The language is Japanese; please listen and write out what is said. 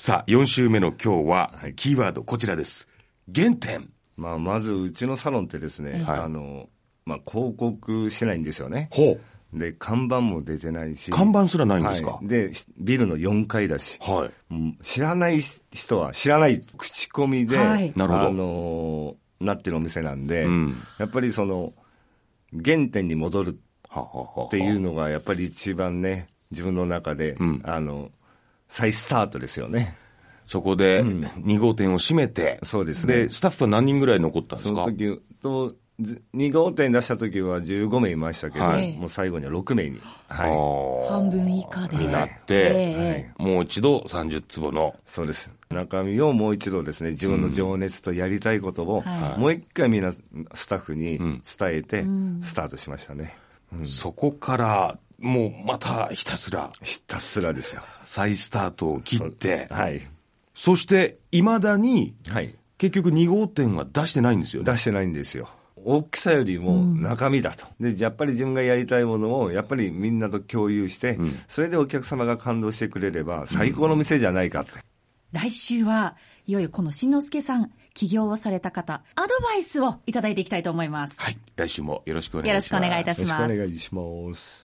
さあ、4週目の今日は、キーワードこちらです。原点。 まずうちのサロンってですね、広告してないんですよね。 ほう。 で、看板も出てないし。 看板すらないんですか？ で、ビルの4階だし。 はい。 知らない人は知らない口コミで、 なるほど。なってるお店なんで、やっぱりその、原点に戻るっていうのが、やっぱり一番ね、自分の中で、再スタートですよね。 そこで2号店を閉めて、 そうですね。 で、スタッフは何人ぐらい残ったんですか？ その時と、2号店出した時は15名いましたけど、もう最後には6名に、 半分以下でになって、もう一度30坪の。 そうです。中身をもう一度ですね、自分の情熱とやりたいことを、もう一回みんなスタッフに伝えてスタートしましたね。 そこからもうまたひたすらですよ。 再スタートを切って、 そして未だに、結局2号店は出してないんですよね。 出してないんですよ。大きさよりも中身だと。で、やっぱり自分がやりたいものをやっぱりみんなと共有して、それでお客様が感動してくれれば最高の店じゃないかって。 来週はいよいよこの新之助さん、起業をされた方、アドバイスをいただいていきたいと思います。 はい。来週もよろしくお願いします。 よろしくお願いいたします。 よろしくお願いします。